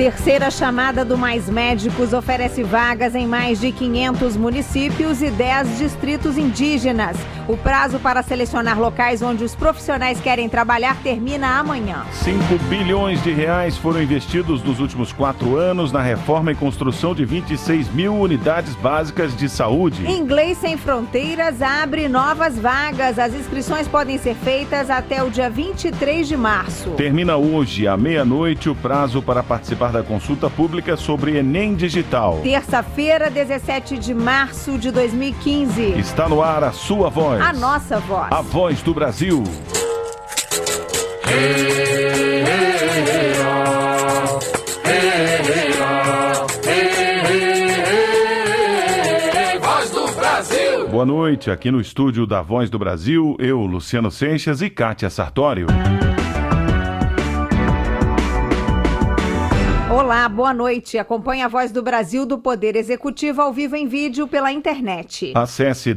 Terceira chamada do Mais Médicos oferece vagas em mais de 500 municípios e 10 distritos indígenas. O prazo para selecionar locais onde os profissionais querem trabalhar termina amanhã. 5 bilhões de reais foram investidos nos últimos 4 anos na reforma e construção de 26 mil unidades básicas de saúde. Inglês Sem Fronteiras abre novas vagas. As inscrições podem ser feitas até o dia 23 de março. Termina hoje, à meia-noite, o prazo para participar da consulta pública sobre Enem Digital. Terça-feira, 17 de março de 2015. Está no ar a sua voz. A nossa voz. A voz do Brasil. Voz do Brasil. Boa noite, aqui no estúdio da Voz do Brasil, eu, Luciano Seixas e Kátia Sartório. Olá, boa noite. Acompanhe a Voz do Brasil do Poder Executivo ao vivo em vídeo pela internet. Acesse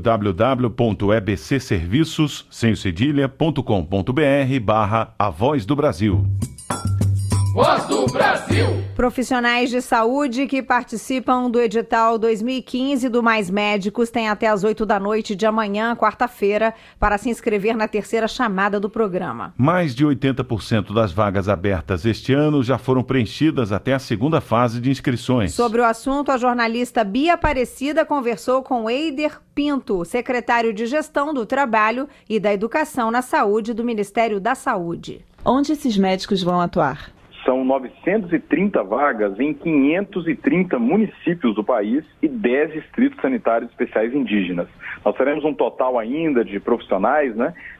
www.ebcserviços.com.br/A Voz do Brasil. Voz do Brasil. Profissionais de saúde que participam do edital 2015 do Mais Médicos têm até às 8 da noite de amanhã, quarta-feira, para se inscrever na terceira chamada do programa. Mais de 80% das vagas abertas este ano já foram preenchidas até a segunda fase de inscrições. Sobre o assunto, a jornalista Bia Aparecida conversou com Eider Pinto, secretário de Gestão do Trabalho e da Educação na Saúde do Ministério da Saúde. Onde esses médicos vão atuar? São 930 vagas em 530 municípios do país e 10 distritos sanitários especiais indígenas. Nós teremos um total ainda de profissionais,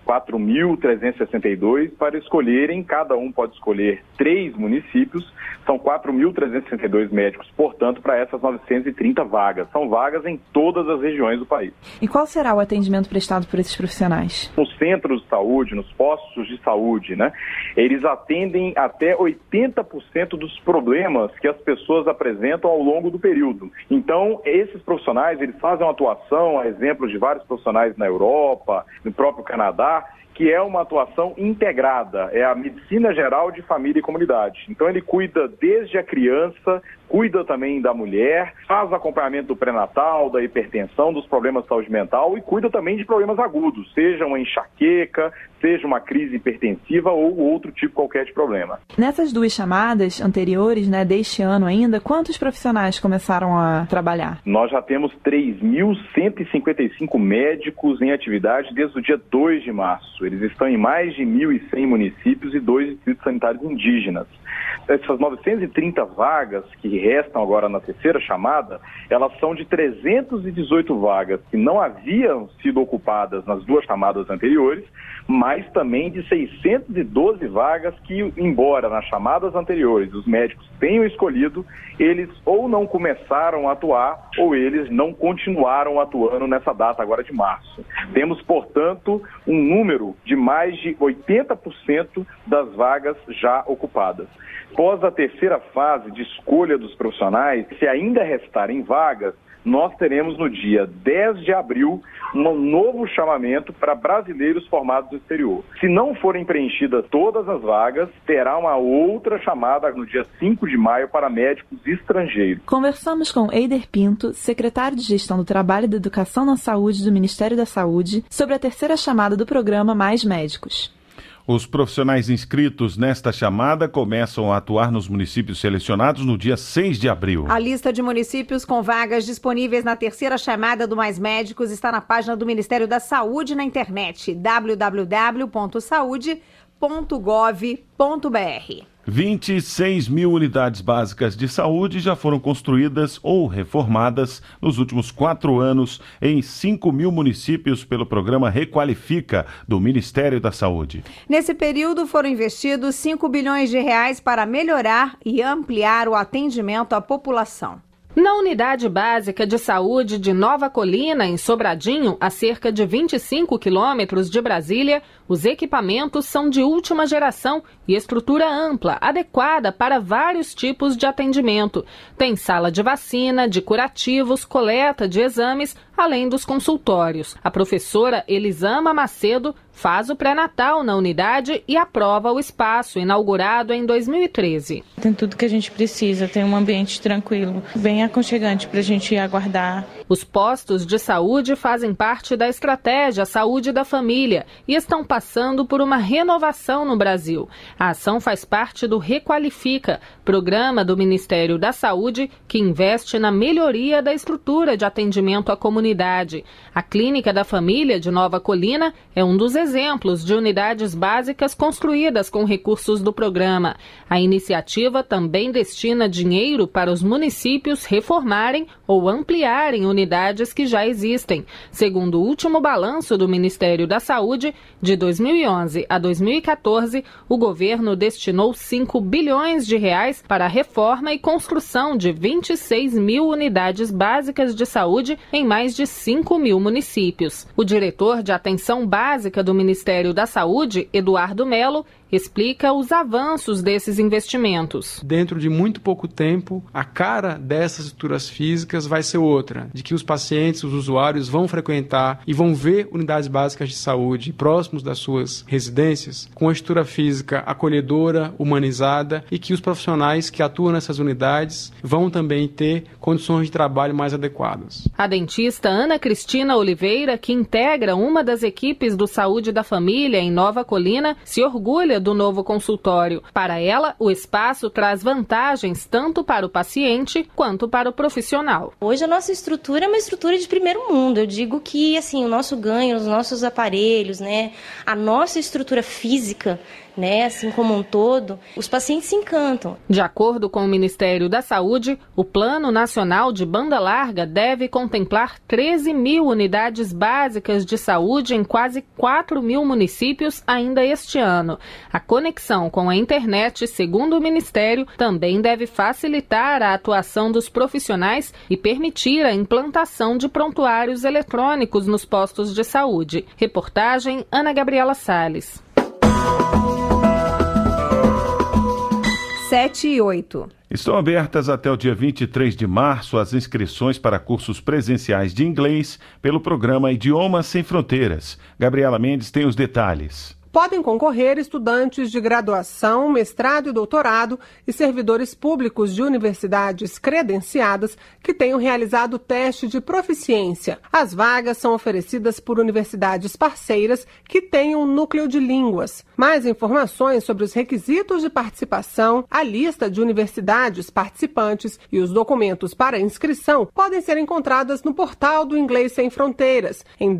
4.362 para escolherem, cada um pode escolher 3 municípios, são 4.362 médicos, portanto, para essas 930 vagas. São vagas em todas as regiões do país. E qual será o atendimento prestado por esses profissionais? Nos centros de saúde, nos postos de saúde, eles atendem até 80% dos problemas que as pessoas apresentam ao longo do período. Então, esses profissionais, eles fazem uma atuação, a exemplo de vários profissionais na Europa, no próprio Canadá, que é uma atuação integrada, é a medicina geral de família e comunidade. Então ele cuida desde a criança, cuida também da mulher, faz acompanhamento do pré-natal, da hipertensão, dos problemas de saúde mental e cuida também de problemas agudos, seja uma enxaqueca, seja uma crise hipertensiva ou outro tipo qualquer de problema. Nessas 2 chamadas anteriores, deste ano ainda, quantos profissionais começaram a trabalhar? Nós já temos 3.155 médicos em atividade desde o dia 2 de março. Eles estão em mais de 1.100 municípios e 2 distritos sanitários indígenas. Essas 930 vagas que restam agora na terceira chamada, elas são de 318 vagas que não haviam sido ocupadas nas 2 chamadas anteriores, mas também de 612 vagas que, embora nas chamadas anteriores os médicos tenham escolhido, eles ou não começaram a atuar ou eles não continuaram atuando nessa data agora de março. Temos, portanto, um número de mais de 80% das vagas já ocupadas. Após a terceira fase de escolha dos profissionais, se ainda restarem vagas, nós teremos no dia 10 de abril um novo chamamento para brasileiros formados no exterior. Se não forem preenchidas todas as vagas, terá uma outra chamada no dia 5 de maio para médicos estrangeiros. Conversamos com Eider Pinto, secretário de Gestão do Trabalho e da Educação na Saúde do Ministério da Saúde, sobre a terceira chamada do programa Mais Médicos. Os profissionais inscritos nesta chamada começam a atuar nos municípios selecionados no dia 6 de abril. A lista de municípios com vagas disponíveis na terceira chamada do Mais Médicos está na página do Ministério da Saúde na internet, www.saude.gov.br. 26 mil unidades básicas de saúde já foram construídas ou reformadas nos últimos 4 anos em 5 mil municípios pelo programa Requalifica do Ministério da Saúde. Nesse período foram investidos 5 bilhões de reais para melhorar e ampliar o atendimento à população. Na Unidade Básica de Saúde de Nova Colina, em Sobradinho, a cerca de 25 quilômetros de Brasília, os equipamentos são de última geração e estrutura ampla, adequada para vários tipos de atendimento. Tem sala de vacina, de curativos, coleta de exames, além dos consultórios. A professora Elisama Macedo faz o pré-natal na unidade e aprova o espaço, inaugurado em 2013. Tem tudo que a gente precisa, tem um ambiente tranquilo, bem aconchegante para a gente aguardar. Os postos de saúde fazem parte da estratégia Saúde da Família e estão passando por uma renovação no Brasil. A ação faz parte do Requalifica, programa do Ministério da Saúde que investe na melhoria da estrutura de atendimento à comunidade. A Clínica da Família de Nova Colina é um dos exemplos de unidades básicas construídas com recursos do programa. A iniciativa também destina dinheiro para os municípios reformarem ou ampliarem unidades que já existem. Segundo o último balanço do Ministério da Saúde, de 2011 a 2014, o governo destinou 5 bilhões de reais para a reforma e construção de 26 mil unidades básicas de saúde em mais de 5 mil municípios. O diretor de Atenção Básica do Ministério da Saúde, Eduardo Melo, explica os avanços desses investimentos. Dentro de muito pouco tempo, a cara dessas estruturas físicas vai ser outra, de que os pacientes, os usuários vão frequentar e vão ver unidades básicas de saúde próximos das suas residências, com a estrutura física acolhedora, humanizada, e que os profissionais que atuam nessas unidades vão também ter condições de trabalho mais adequadas. A dentista Ana Cristina Oliveira, que integra uma das equipes do Saúde da Família em Nova Colina, se orgulha do novo consultório. Para ela, o espaço traz vantagens tanto para o paciente quanto para o profissional. Hoje a nossa estrutura é uma estrutura de primeiro mundo. Eu digo que assim, o nosso ganho, os nossos aparelhos, a nossa estrutura física, assim como um todo, os pacientes se encantam. De acordo com o Ministério da Saúde, o Plano Nacional de Banda Larga deve contemplar 13 mil unidades básicas de saúde em quase 4 mil municípios ainda este ano. A conexão com a internet, segundo o Ministério, também deve facilitar a atuação dos profissionais e permitir a implantação de prontuários eletrônicos nos postos de saúde. Reportagem Ana Gabriela Salles. 7 e 8. Estão abertas até o dia 23 de março as inscrições para cursos presenciais de inglês pelo programa Idiomas Sem Fronteiras. Gabriela Mendes tem os detalhes. Podem concorrer estudantes de graduação, mestrado e doutorado e servidores públicos de universidades credenciadas que tenham realizado o teste de proficiência. As vagas são oferecidas por universidades parceiras que tenham núcleo de línguas. Mais informações sobre os requisitos de participação, a lista de universidades participantes e os documentos para inscrição podem ser encontradas no portal do Inglês Sem Fronteiras, em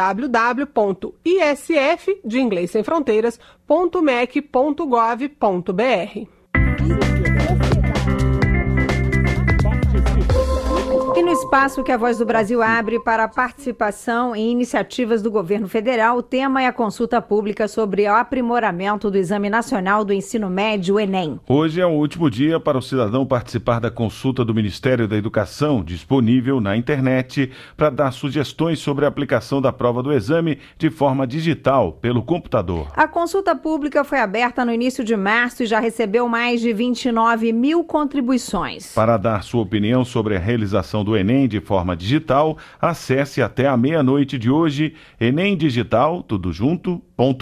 www.iscfdeinglesemfronteiras.mec.gov.br. E no espaço que a Voz do Brasil abre para a participação em iniciativas do governo federal, o tema é a consulta pública sobre o aprimoramento do Exame Nacional do Ensino Médio, Enem. Hoje é o último dia para o cidadão participar da consulta do Ministério da Educação, disponível na internet, para dar sugestões sobre a aplicação da prova do exame de forma digital, pelo computador. A consulta pública foi aberta no início de março e já recebeu mais de 29 mil contribuições. Para dar sua opinião sobre a realização do Enem de forma digital, acesse até a meia-noite de hoje enemdigital, tudo junto,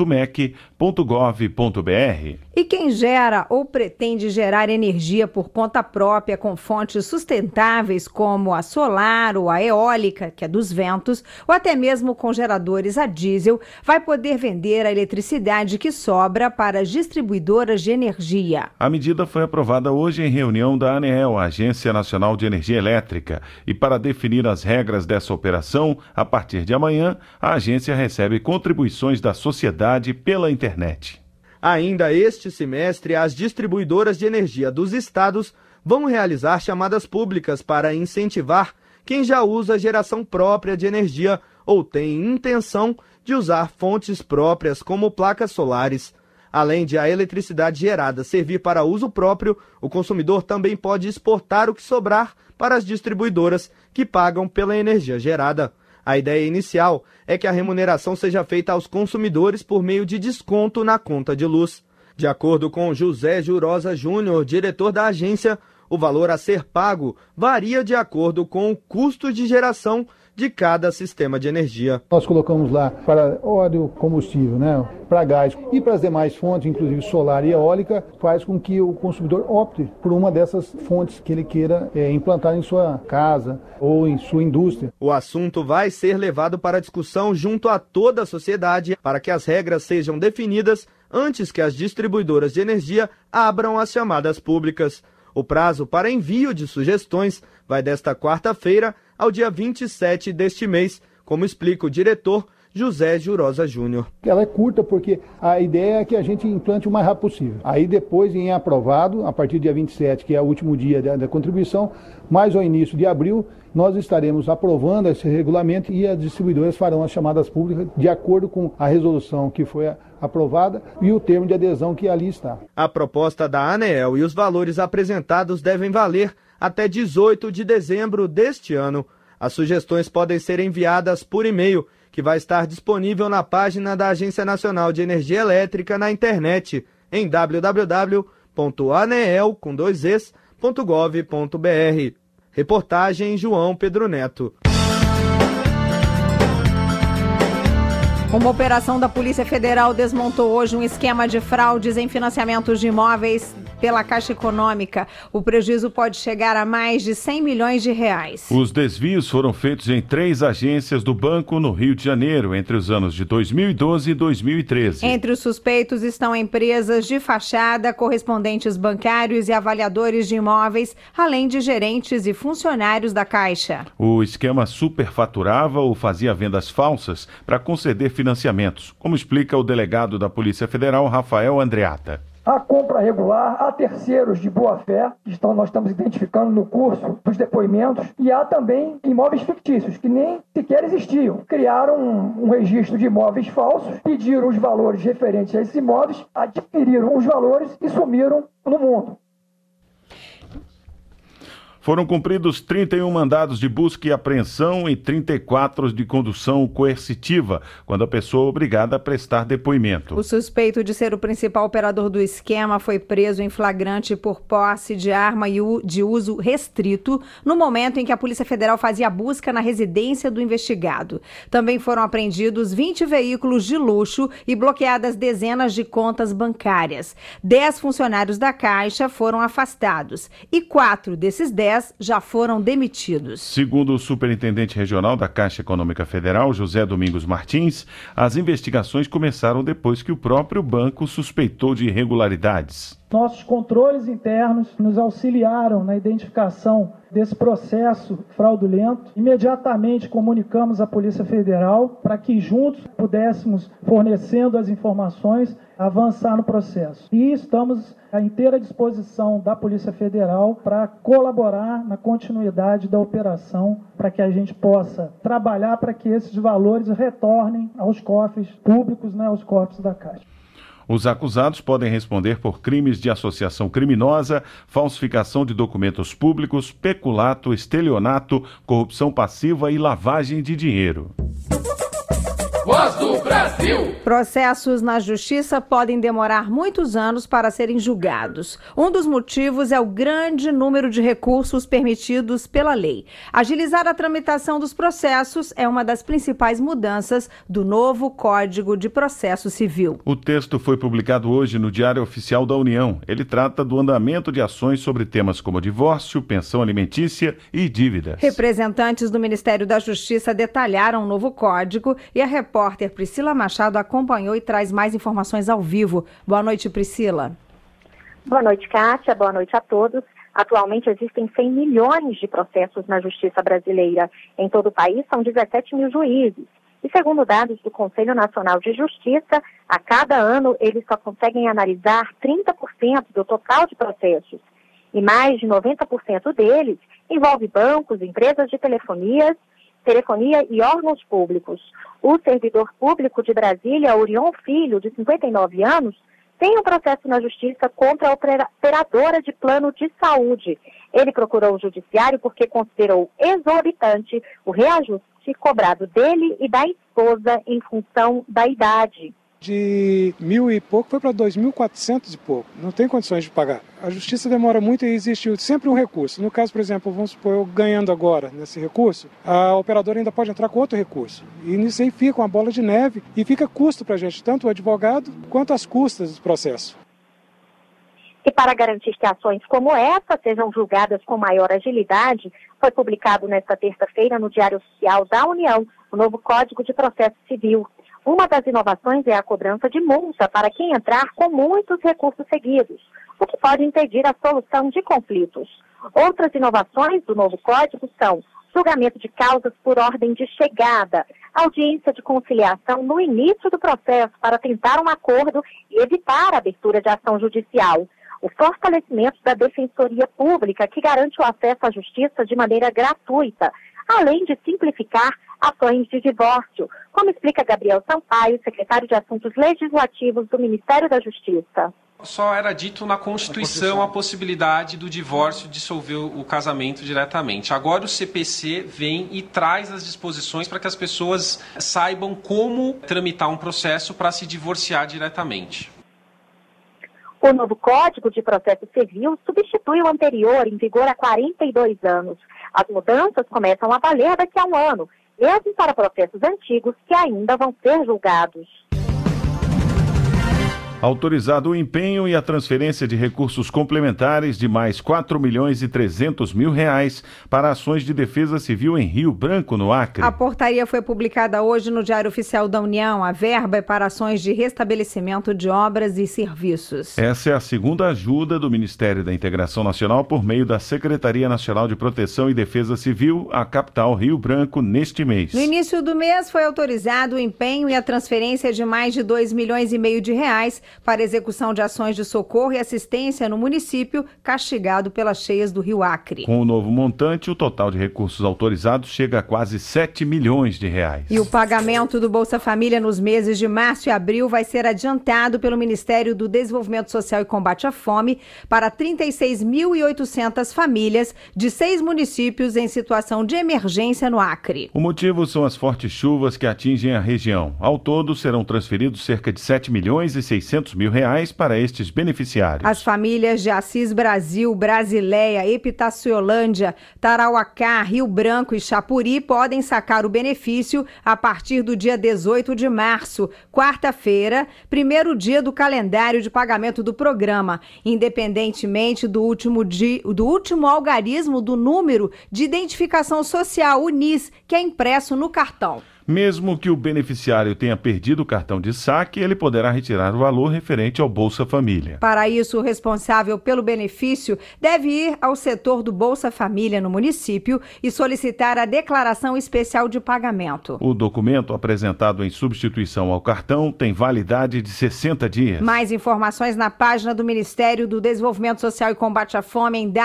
.mec.gov.br. E quem gera ou pretende gerar energia por conta própria com fontes sustentáveis como a solar ou a eólica, que é dos ventos, ou até mesmo com geradores a diesel, vai poder vender a eletricidade que sobra para as distribuidoras de energia. A medida foi aprovada hoje em reunião da ANEEL, a Agência Nacional de Energia Elétrica, e para definir as regras dessa operação, a partir de amanhã, a agência recebe contribuições da sociedade pela internet. Ainda este semestre, as distribuidoras de energia dos estados vão realizar chamadas públicas para incentivar quem já usa geração própria de energia ou tem intenção de usar fontes próprias como placas solares. Além de a eletricidade gerada servir para uso próprio, o consumidor também pode exportar o que sobrar para as distribuidoras que pagam pela energia gerada. A ideia inicial é que a remuneração seja feita aos consumidores por meio de desconto na conta de luz. De acordo com José Jurosa Júnior, diretor da agência, o valor a ser pago varia de acordo com o custo de geração de cada sistema de energia. Nós colocamos lá para óleo, combustível, para gás e para as demais fontes, inclusive solar e eólica, faz com que o consumidor opte por uma dessas fontes que ele queira implantar em sua casa ou em sua indústria. O assunto vai ser levado para discussão junto a toda a sociedade para que as regras sejam definidas antes que as distribuidoras de energia abram as chamadas públicas. O prazo para envio de sugestões vai desta quarta-feira ao dia 27 deste mês, como explica o diretor José Jurosa Júnior. Ela é curta porque a ideia é que a gente implante o mais rápido possível. Aí depois, em aprovado, a partir do dia 27, que é o último dia da contribuição, mais ao início de abril, nós estaremos aprovando esse regulamento e as distribuidoras farão as chamadas públicas de acordo com a resolução que foi aprovada e o termo de adesão que ali está. A proposta da ANEEL e os valores apresentados devem valer até 18 de dezembro deste ano. As sugestões podem ser enviadas por e-mail, que vai estar disponível na página da Agência Nacional de Energia Elétrica na internet, em www.aneel.gov.br. Reportagem João Pedro Neto. Uma operação da Polícia Federal desmontou hoje um esquema de fraudes em financiamentos de imóveis pela Caixa Econômica. O prejuízo pode chegar a mais de 100 milhões de reais. Os desvios foram feitos em 3 agências do banco no Rio de Janeiro, entre os anos de 2012 e 2013. Entre os suspeitos estão empresas de fachada, correspondentes bancários e avaliadores de imóveis, além de gerentes e funcionários da Caixa. O esquema superfaturava ou fazia vendas falsas para conceder financiamentos, como explica o delegado da Polícia Federal, Rafael Andreatta. A compra regular, há terceiros de boa-fé, que nós estamos identificando no curso dos depoimentos, e há também imóveis fictícios, que nem sequer existiam. Criaram um registro de imóveis falsos, pediram os valores referentes a esses imóveis, adquiriram os valores e sumiram no mundo. Foram cumpridos 31 mandados de busca e apreensão e 34 de condução coercitiva, quando a pessoa é obrigada a prestar depoimento. O suspeito de ser o principal operador do esquema foi preso em flagrante por posse de arma de uso restrito, no momento em que a Polícia Federal fazia busca na residência do investigado. Também foram apreendidos 20 veículos de luxo e bloqueadas dezenas de contas bancárias. 10 funcionários da Caixa foram afastados e 4 desses 10 já foram demitidos. Segundo o superintendente regional da Caixa Econômica Federal, José Domingos Martins, as investigações começaram depois que o próprio banco suspeitou de irregularidades. Nossos controles internos nos auxiliaram na identificação desse processo fraudulento. Imediatamente comunicamos à Polícia Federal para que juntos pudéssemos, fornecendo as informações, avançar no processo. E estamos à inteira disposição da Polícia Federal para colaborar na continuidade da operação, para que a gente possa trabalhar para que esses valores retornem aos cofres públicos, aos cofres da Caixa. Os acusados podem responder por crimes de associação criminosa, falsificação de documentos públicos, peculato, estelionato, corrupção passiva e lavagem de dinheiro. Voz do Brasil! Processos na Justiça podem demorar muitos anos para serem julgados. Um dos motivos é o grande número de recursos permitidos pela lei. Agilizar a tramitação dos processos é uma das principais mudanças do novo Código de Processo Civil. O texto foi publicado hoje no Diário Oficial da União. Ele trata do andamento de ações sobre temas como divórcio, pensão alimentícia e dívidas. Representantes do Ministério da Justiça detalharam o novo código e a repórter Priscila Machado acompanhou e traz mais informações ao vivo. Boa noite, Priscila. Boa noite, Kátia. Boa noite a todos. Atualmente existem 100 milhões de processos na Justiça brasileira. Em todo o país são 17 mil juízes. E segundo dados do Conselho Nacional de Justiça, a cada ano eles só conseguem analisar 30% do total de processos. E mais de 90% deles envolve bancos, empresas de telefonia e órgãos públicos. O servidor público de Brasília, Orion Filho, de 59 anos, tem um processo na Justiça contra a operadora de plano de saúde. Ele procurou o Judiciário porque considerou exorbitante o reajuste cobrado dele e da esposa em função da idade. De 1.000 e pouco foi para 2.400 e pouco. Não tem condições de pagar. A justiça demora muito e existe sempre um recurso. No caso, por exemplo, vamos supor, eu ganhando agora nesse recurso, a operadora ainda pode entrar com outro recurso. E nisso aí fica uma bola de neve e fica custo para a gente, tanto o advogado quanto as custas do processo. E para garantir que ações como essa sejam julgadas com maior agilidade, foi publicado nesta terça-feira no Diário Oficial da União o novo Código de Processo Civil. Uma das inovações é a cobrança de multa para quem entrar com muitos recursos seguidos, o que pode impedir a solução de conflitos. Outras inovações do novo Código são julgamento de causas por ordem de chegada, audiência de conciliação no início do processo para tentar um acordo e evitar a abertura de ação judicial, o fortalecimento da Defensoria Pública, que garante o acesso à justiça de maneira gratuita, além de simplificar ações de divórcio, como explica Gabriel Sampaio, secretário de Assuntos Legislativos do Ministério da Justiça. Só era dito na Constituição a possibilidade do divórcio dissolver o casamento diretamente. Agora o CPC vem e traz as disposições para que as pessoas saibam como tramitar um processo para se divorciar diretamente. O novo Código de Processo Civil substitui o anterior, em vigor há 42 anos. As mudanças começam a valer daqui a um ano, mesmo para processos antigos que ainda vão ser julgados. Autorizado o empenho e a transferência de recursos complementares de mais R$4.300.000 para ações de defesa civil em Rio Branco, no Acre. A portaria foi publicada hoje no Diário Oficial da União. A verba é para ações de restabelecimento de obras e serviços. Essa é a segunda ajuda do Ministério da Integração Nacional por meio da Secretaria Nacional de Proteção e Defesa Civil, à capital Rio Branco, neste mês. No início do mês foi autorizado o empenho e a transferência de mais de R$2,5 milhões para execução de ações de socorro e assistência no município castigado pelas cheias do Rio Acre. Com o novo montante, o total de recursos autorizados chega a quase R$7 milhões. E o pagamento do Bolsa Família nos meses de março e abril vai ser adiantado pelo Ministério do Desenvolvimento Social e Combate à Fome para 36.800 famílias de 6 municípios em situação de emergência no Acre. O motivo são as fortes chuvas que atingem a região. Ao todo, serão transferidos cerca de R$7.600.000 para estes beneficiários. As famílias de Assis Brasil, Brasileia, Epitaciolândia, Tarauacá, Rio Branco e Chapuri podem sacar o benefício a partir do dia 18 de março, quarta-feira, primeiro dia do calendário de pagamento do programa, independentemente do último algarismo do número de identificação social, o NIS, que é impresso no cartão. Mesmo que o beneficiário tenha perdido o cartão de saque, ele poderá retirar o valor referente ao Bolsa Família. Para isso, o responsável pelo benefício deve ir ao setor do Bolsa Família no município e solicitar a declaração especial de pagamento. O documento apresentado em substituição ao cartão tem validade de 60 dias. Mais informações na página do Ministério do Desenvolvimento Social e Combate à Fome em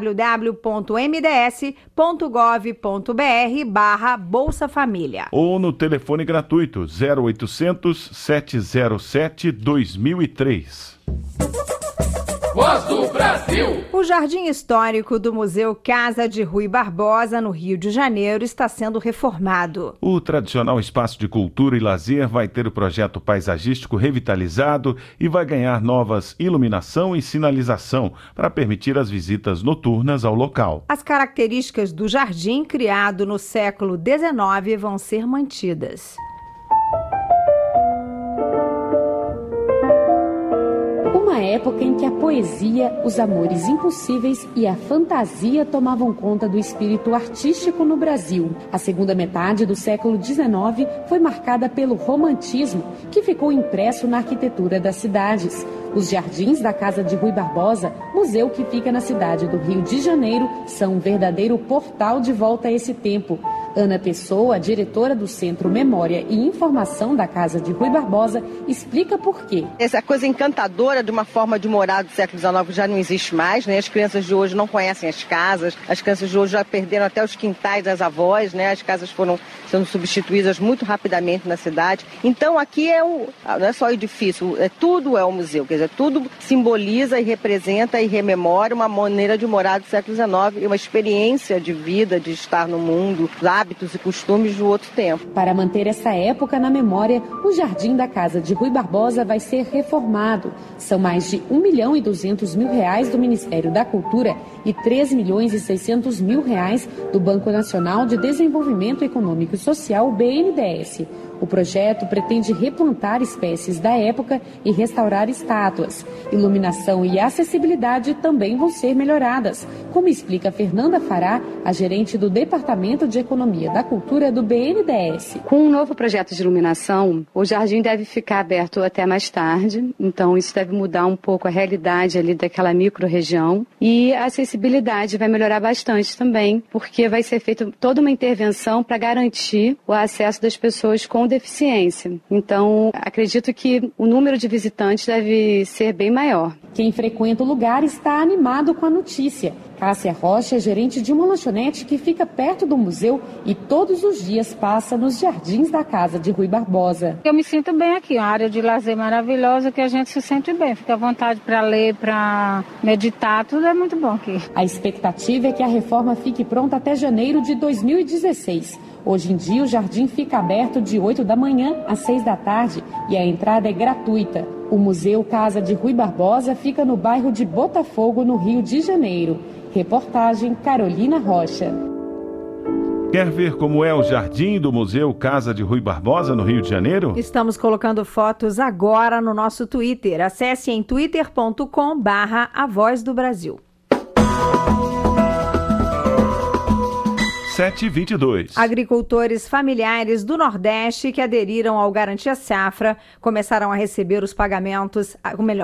www.mds.gov.br/Bolsa Família. Ou no telefone gratuito 0800 707 2003. Voz do Brasil. O Jardim Histórico do Museu Casa de Rui Barbosa, no Rio de Janeiro, está sendo reformado. O tradicional espaço de cultura e lazer vai ter o projeto paisagístico revitalizado e vai ganhar novas iluminação e sinalização para permitir as visitas noturnas ao local. As características do jardim, criado no século XIX, vão ser mantidas. Uma época em que a poesia, os amores impossíveis e a fantasia tomavam conta do espírito artístico no Brasil. A segunda metade do século XIX foi marcada pelo romantismo, que ficou impresso na arquitetura das cidades. Os jardins da Casa de Rui Barbosa, museu que fica na cidade do Rio de Janeiro, são um verdadeiro portal de volta a esse tempo. Ana Pessoa, diretora do Centro Memória e Informação da Casa de Rui Barbosa, explica por quê. Essa coisa encantadora de uma forma de morar do século XIX já não existe mais, né? As crianças de hoje não conhecem as casas, as crianças de hoje já perderam até os quintais das avós, né? As casas foram sendo substituídas muito rapidamente na cidade. Então aqui não é só edifício, tudo é um museu, quer dizer, tudo simboliza e representa e rememora uma maneira de morar do século XIX e uma experiência de vida, de estar no mundo, hábitos e costumes do outro tempo. Para manter essa época na memória, o Jardim da Casa de Rui Barbosa vai ser reformado. São mais de R$1.200.000 do Ministério da Cultura e R$3.600.000 do Banco Nacional de Desenvolvimento Econômico e Social, BNDES. O projeto pretende replantar espécies da época e restaurar estátuas. Iluminação e acessibilidade também vão ser melhoradas, como explica Fernanda Fará, a gerente do Departamento de Economia da Cultura do BNDES. Com um novo projeto de iluminação, o jardim deve ficar aberto até mais tarde, então isso deve mudar um pouco a realidade ali daquela micro-região, e a acessibilidade vai melhorar bastante também, porque vai ser feita toda uma intervenção para garantir o acesso das pessoas com deficiência. Então, acredito que o número de visitantes deve ser bem maior. Quem frequenta o lugar está animado com a notícia. Cássia Rocha é gerente de uma lanchonete que fica perto do museu e todos os dias passa nos jardins da Casa de Rui Barbosa. Eu me sinto bem aqui, uma área de lazer maravilhosa que a gente se sente bem, fica à vontade para ler, para meditar, tudo é muito bom aqui. A expectativa é que a reforma fique pronta até janeiro de 2016. Hoje em dia, o jardim fica aberto de 8 da manhã às 6 da tarde e a entrada é gratuita. O Museu Casa de Rui Barbosa fica no bairro de Botafogo, no Rio de Janeiro. Reportagem Carolina Rocha. Quer ver como é o jardim do Museu Casa de Rui Barbosa, no Rio de Janeiro? Estamos colocando fotos agora no nosso Twitter. Acesse em twitter.com/A Voz do Brasil. 7h22. Agricultores familiares do Nordeste que aderiram ao Garantia Safra começam a receber os pagamentos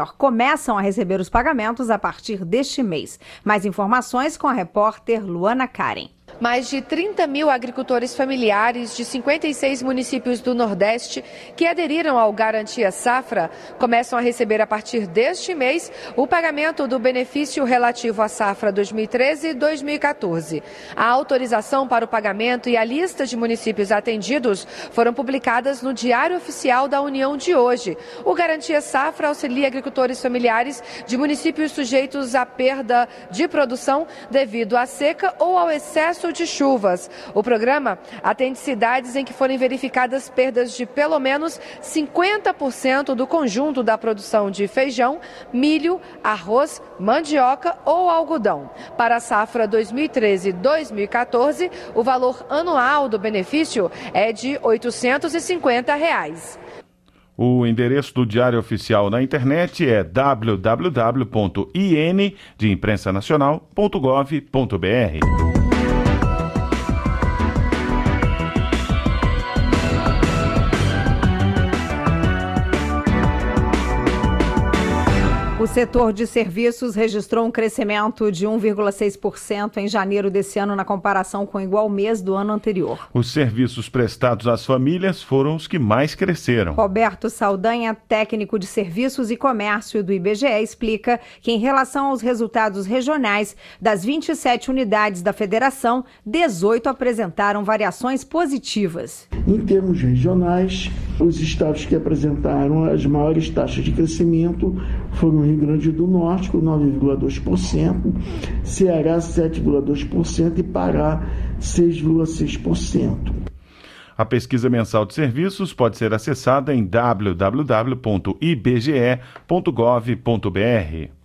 a partir deste mês. Mais informações com a repórter Luana Karen. Mais de 30 mil agricultores familiares de 56 municípios do Nordeste que aderiram ao Garantia Safra começam a receber a partir deste mês o pagamento do benefício relativo à safra 2013 e 2014. A autorização para o pagamento e a lista de municípios atendidos foram publicadas no Diário Oficial da União de hoje. O Garantia Safra auxilia agricultores familiares de municípios sujeitos à perda de produção devido à seca ou ao excesso de chuvas. O programa atende cidades em que forem verificadas perdas de pelo menos 50% do conjunto da produção de feijão, milho, arroz, mandioca ou algodão. Para a safra 2013-2014, o valor anual do benefício é de R$ 850. O endereço do Diário Oficial na internet é www.in.imprensa-nacional.gov.br. O setor de serviços registrou um crescimento de 1,6% em janeiro desse ano na comparação com o igual mês do ano anterior. Os serviços prestados às famílias foram os que mais cresceram. Roberto Saldanha, técnico de serviços e comércio do IBGE, explica que em relação aos resultados regionais, das 27 unidades da federação, 18 apresentaram variações positivas. Em termos regionais, os estados que apresentaram as maiores taxas de crescimento foram o Rio Grande do Norte, com 9,2%, Ceará, 7,2% e Pará, 6,6%. A pesquisa mensal de serviços pode ser acessada em www.ibge.gov.br.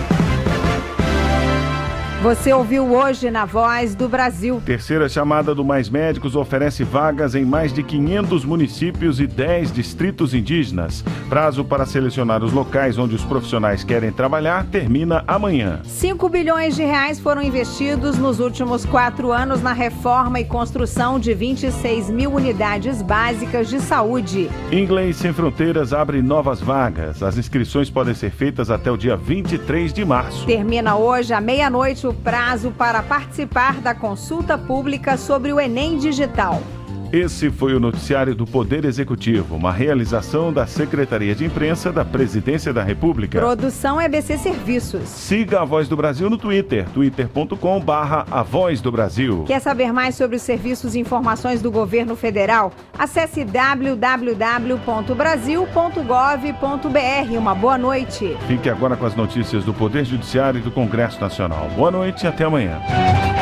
Você ouviu hoje na Voz do Brasil. Terceira chamada do Mais Médicos oferece vagas em mais de 500 municípios e 10 distritos indígenas. Prazo para selecionar os locais onde os profissionais querem trabalhar termina amanhã. 5 bilhões de reais foram investidos nos últimos 4 anos na reforma e construção de 26 mil unidades básicas de saúde. Inglês Sem Fronteiras abre novas vagas. As inscrições podem ser feitas até o dia 23 de março. Termina hoje à meia-noite o prazo para participar da consulta pública sobre o Enem Digital. Esse foi o noticiário do Poder Executivo, uma realização da Secretaria de Imprensa da Presidência da República. Produção EBC Serviços. Siga a Voz do Brasil no Twitter, twitter.com/A Voz do Brasil. Quer saber mais sobre os serviços e informações do governo federal? Acesse www.brasil.gov.br. Uma boa noite. Fique agora com as notícias do Poder Judiciário e do Congresso Nacional. Boa noite e até amanhã.